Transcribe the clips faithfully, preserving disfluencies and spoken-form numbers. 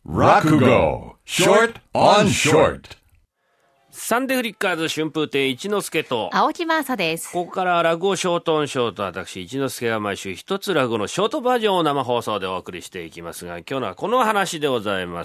落語 Short on Short。 サンデーフリッカーズ春風亭一之輔と青木真麻です。 ここから落語ショートオンショート、私一之輔が毎週一つ落語のショートバージョンを生放送でお送りしていきますが、今日のはこの話でございます。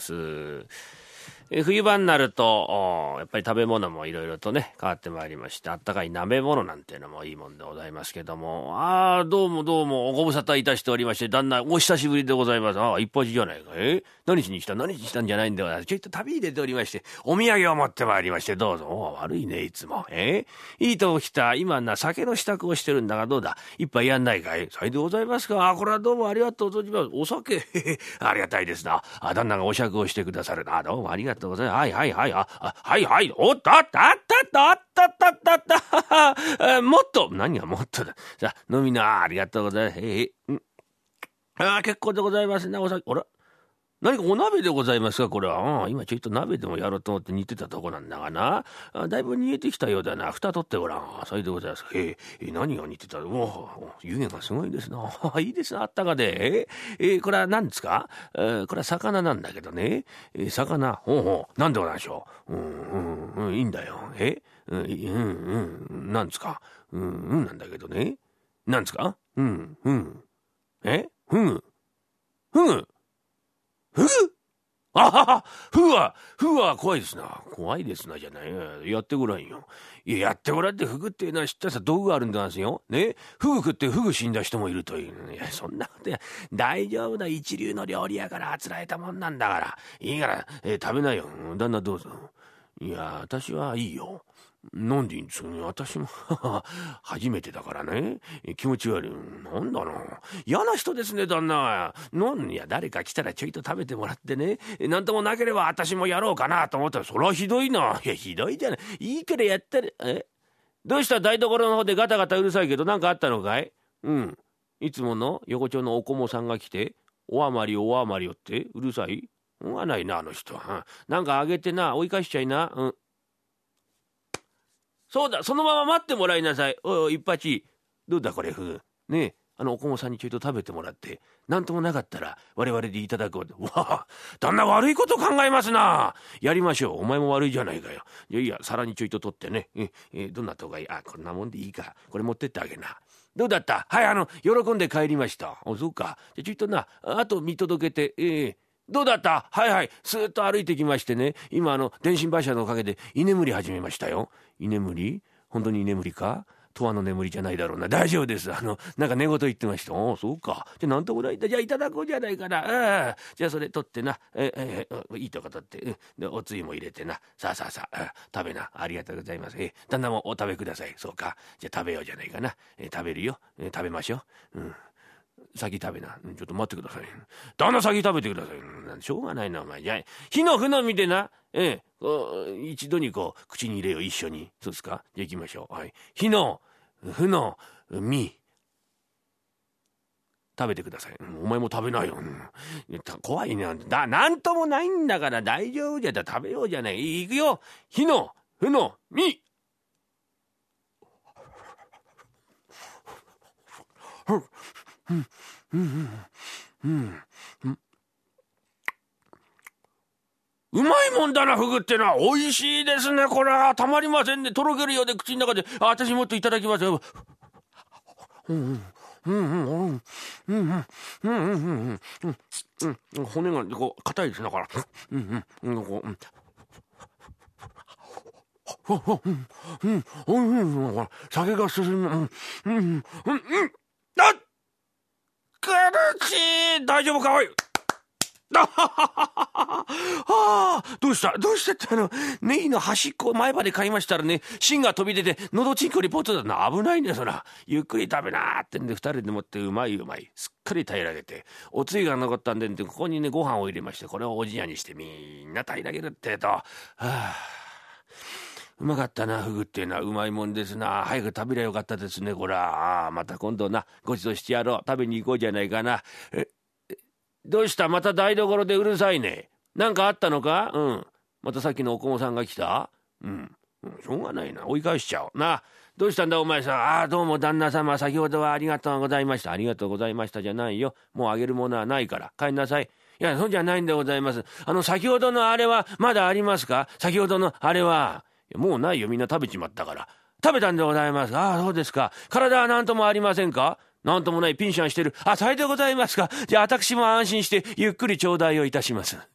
え冬場になるとやっぱり食べ物もいろいろとね変わってまいりまして、あったかい鍋物なんていうのもいいもんでございますけども、ああどうもどうもご無沙汰いたしておりまして、旦那お久しぶりでございます。ああ一発じゃないか。え何しに来た何しに来たんじゃないんでございます。ちょっと旅に出ておりまして、お土産を持ってまいりまして、どうぞ。お悪いねいつも。えいいとこ来た。今な酒の支度をしてるんだが、どうだ一杯やんないかい。さいでございますか。あこれはどうもありがとう存じます。お酒ありがたいですな。あ旦那がお酌をしてくださるな。どうもありがとうございます。はいはいはい。はい、あ、あ、はいはい、おっとあったあったあったあったあったあったあもっと何がもっとだ。さあ飲みな、ありがとうございます。ええ、んあ結構でございますね。お酒、あら何かお鍋でございますかこれは。あ今ちょいと鍋でもやろうと思って煮てたとこなんだがな。あだいぶ煮えてきたようだな。蓋取ってごらん。それでございます。ええ何が煮てたの。お湯気がすごいですな。いいですな、あったかで。ええこれは何ですか。えこれは魚なんだけどね。え魚ほうほうなんでございましょう。うんうんうんいいんだよ。えうんうんうんなんですか。うんうんなんだけどね。なんですか。うんうんえふぐふぐふぐあははふぐはふぐは怖いですな。怖いですなじゃない。やってごらんよ。いややってごらんって、ふぐっていうのは知ったさ道具があるんですよね。ふぐ食ってふぐ死んだ人もいるという。いやそんなことや大丈夫な一流の料理やからあつらえたもんなんだから。いいから、えー、食べなよ。旦那どうぞ。いや私はいいよ。なんでいいんですかね。私も初めてだからね。気持ち悪い。なんだな。嫌な人ですね旦那。なんいや誰か来たらちょいと食べてもらってね。なんともなければ私もやろうかなと思ったら、それはひどいな。いやひどいじゃない。いいからやったら。えどうした。台所の方でガタガタうるさいけど何かあったのかい。うんいつもの横丁のおこもさんが来て、おあまりおあまりよってうるさい。うんはないなあの人は。なんかあげてな追い返しちゃいな。うんそうだそのまま待ってもらいなさい。おいおい一八どうだこれふぐねえあのおこもさんにちょいと食べてもらって、なんともなかったら我々でいただこう。わあ旦那悪いこと考えますな。やりましょう。お前も悪いじゃないかよ。いやいや皿にちょいと取ってね。ええどんなとこがいい。あこんなもんでいいか。これ持ってってあげな。どうだった。はいあの喜んで帰りました。おそうか。じゃちょいとなあと見届けて。ええどうだった。はいはいスーッと歩いてきましてね、今あの電信柱のおかげで居眠り始めましたよ。居眠り本当に居眠りか。とわの眠りじゃないだろうな。大丈夫です。あのなんか寝言言ってました。おそうか。じゃなんともないんだ。じゃあいただこうじゃないかな。あじゃあそれ取ってな。えええいいとこ取って、でおつゆも入れてな。さあさあさあ食べな。ありがとうございます。え旦那もお食べください。そうか。じゃあ食べようじゃないかな。え食べるよ。え食べましょう。うん先食べな。ちょっと待ってください。旦那先食べてください。しょうがないなお前。じゃあ火の船見てな。ええ一度にこう口に入れよう一緒に。そうですか。じゃあ行きましょう。はい。火の船身食べてください。お前も食べないよ。怖いね。だなんともないんだから大丈夫じゃ。だ食べようじゃない。行くよ。火の船身うんうんうんうんうまいもんだなフグってのは。美味しいですねこれは。たまりませんね。とろけるようで口の中で。あ私もっといただきますよ。うんうんうんうんうんうんうんうんうんうん骨がこう硬いですねだから。うんうんうんこううんうんうんうん酒が進む。うんうんうんうんあ苦しい。大丈夫かおい。ああどうしたどうしたってあのネギの端っこを前歯で買いましたらね、芯が飛び出て喉チンコリポットだな。危ないねそら。ゆっくり食べなーってんで二人でもってうまいうまいすっかり平らげて、おつゆが残ったんでここにねご飯を入れまして、これをおじやにしてみんな平らげるってと、はあうまかったなフグっていうのは。うまいもんですな。早く食べりゃよかったですねこら。あまた今度なごちそうしてやろう。食べに行こうじゃないかな。えどうしたまた台所でうるさいね。なんかあったのか。うんまたさっきのおこもさんが来た。うん、うん、しょうがないな追い返しちゃおうな。どうしたんだお前さん。ああどうも旦那様先ほどはありがとうございました。ありがとうございましたじゃないよ。もうあげるものはないから帰んなさい。いいや、そうじゃないんでございます。あの、先ほどのあれはまだありますか？先ほどのあれは。もうないよ、みんな食べちまったから。食べたんでございます。ああ、そうですか。体は何ともありませんか？なんともないピンシャンしてる。あ、さいでございますか。じゃあ私も安心してゆっくり頂戴をいたします。